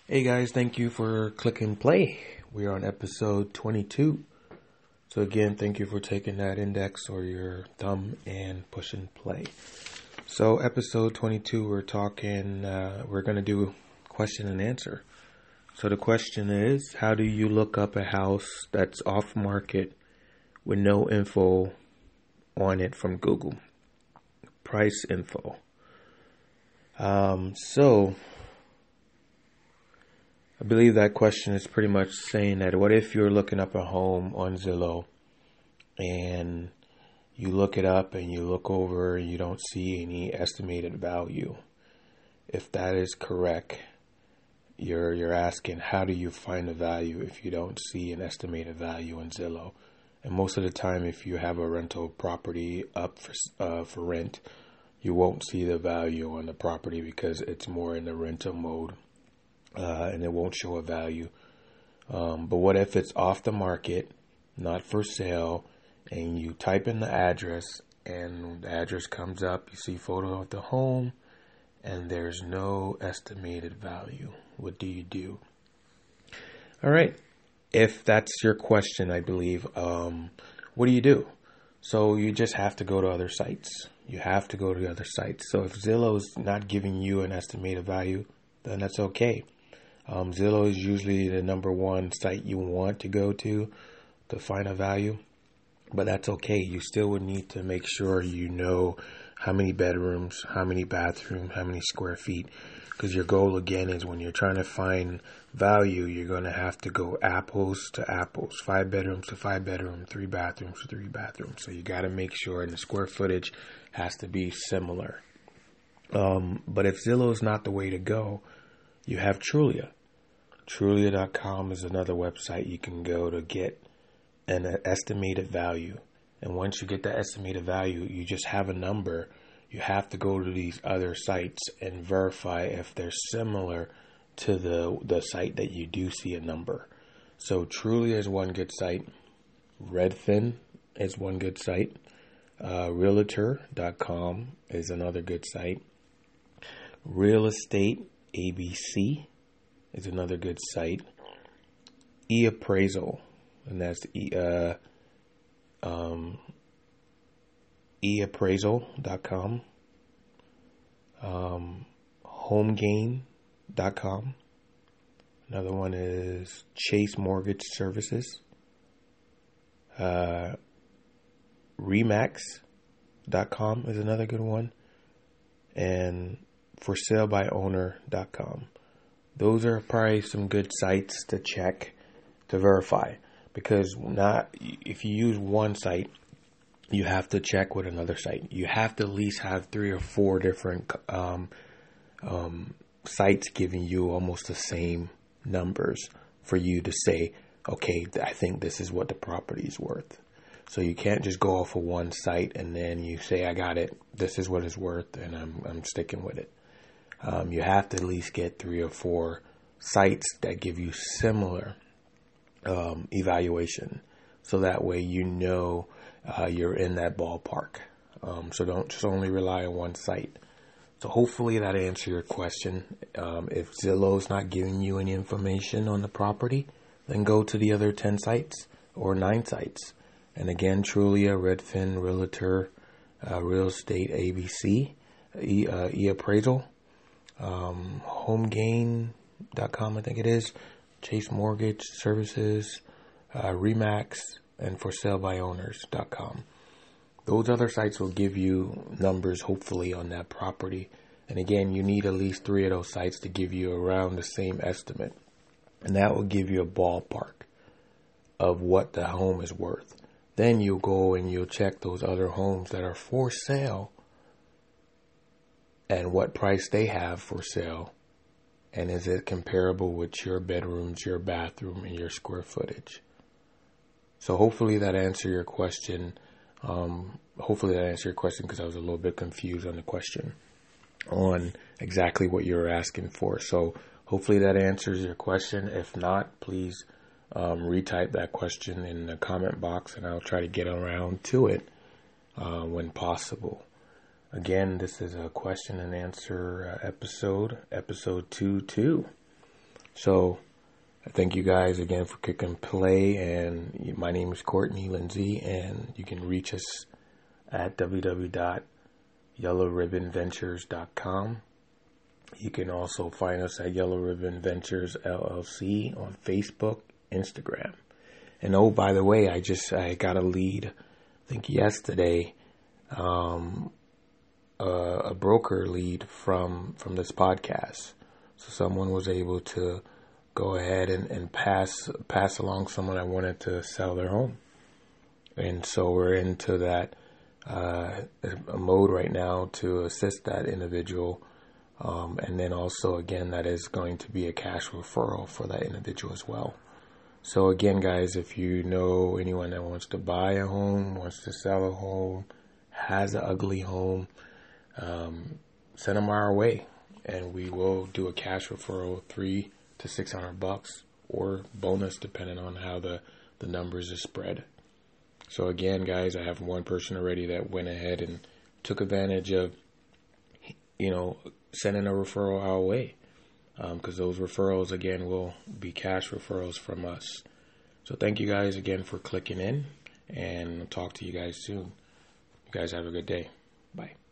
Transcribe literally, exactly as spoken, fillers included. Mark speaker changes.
Speaker 1: Hey guys, thank you for clicking play. We are on episode twenty-two. So again, thank you for taking that index or your thumb and pushing play. So episode twenty-two, we're talking, uh, we're going to do question and answer. So the question is, how do you look up a house that's off market with no info on it from Google? Price info. Um, so... I believe that question is pretty much saying that what if you're looking up a home on Zillow and you look it up and you look over and you don't see any estimated value? If that is correct, you're you're asking, how do you find a value if you don't see an estimated value in Zillow? And most of the time, if you have a rental property up for uh, for rent, you won't see the value on the property because it's more in the rental mode. Uh, and it won't show a value. Um, but what if it's off the market, not for sale, and you type in the address, and the address comes up, you see photo of the home, and there's no estimated value? What do you do? All right. If that's your question, I believe, um, what do you do? So you just have to go to other sites. You have to go to other sites. So if Zillow's not giving you an estimated value, then that's okay. Um, Zillow is usually the number one site you want to go to to find a value, but that's okay. You still would need to make sure you know how many bedrooms, how many bathrooms, how many square feet, because your goal again is when you're trying to find value, you're going to have to go apples to apples, five bedrooms to five bedrooms, three bathrooms to three bathrooms. So you got to make sure, and the square footage has to be similar. Um, but if Zillow is not the way to go, you have Trulia. Trulia dot com is another website you can go to get an estimated value. And once you get the estimated value, you just have a number. You have to go to these other sites and verify if they're similar to the the site that you do see a number. So Trulia is one good site. Redfin is one good site. Uh, Realtor dot com is another good site. Real Estate A B C is another good site. eAppraisal, and that's e, uh, um, e appraisal dot com. Um, Homegain dot com. Another one is Chase Mortgage Services. Uh, Remax dot com is another good one. And for sale by owner dot com. Those are probably some good sites to check to verify, because not if you use one site, you have to check with another site. You have to at least have three or four different um, um, sites giving you almost the same numbers for you to say, okay, I think this is what the property is worth. So you can't just go off of one site and then you say, I got it, this is what it's worth, and I'm I'm sticking with it. Um, you have to at least get three or four sites that give you similar um, evaluation. So that way you know uh, you're in that ballpark. Um, so don't just only rely on one site. So hopefully that answers your question. Um, if Zillow's not giving you any information on the property, then go to the other ten sites or nine sites. And again, Trulia, Redfin, Realtor, uh, Real Estate A B C, e, uh, eAppraisal. Um, Homegain dot com, I think it is, Chase Mortgage Services, uh, Remax, and for sale by owners dot com. Those other sites will give you numbers, hopefully, on that property. And again, you need at least three of those sites to give you around the same estimate. And that will give you a ballpark of what the home is worth. Then you'll go and you'll check those other homes that are for sale and what price they have for sale, and is it comparable with your bedrooms, your bathroom, and your square footage. So hopefully that answered your question. Um, hopefully that answered your question, because I was a little bit confused on the question on exactly what you were asking for. So hopefully that answers your question. If not, please um, retype that question in the comment box, and I'll try to get around to it uh, when possible. Again, this is a question and answer uh, episode, episode two two. So thank you guys again for clicking play. And my name is Courtney Lindsay, and you can reach us at w w w dot yellow ribbon ventures dot com. You can also find us at Yellow Ribbon Ventures L L C on Facebook, Instagram. And oh, by the way, I just I got a lead, I think yesterday, um, a, a broker lead from from this podcast. So someone was able to go ahead and, and pass pass along someone that wanted to sell their home. And so we're into that uh, a mode right now to assist that individual. Um, and then also, again, that is going to be a cash referral for that individual as well. So again, guys, if you know anyone that wants to buy a home, wants to sell a home, has an ugly home, um, send them our way, and we will do a cash referral, three to six hundred bucks, or bonus depending on how the the numbers are spread. So again, guys, I have one person already that went ahead and took advantage of, you know, sending a referral our way, because um, those referrals, again, will be cash referrals from us. So thank you guys again for clicking in, and I'll talk to you guys soon. You guys have a good day. Bye.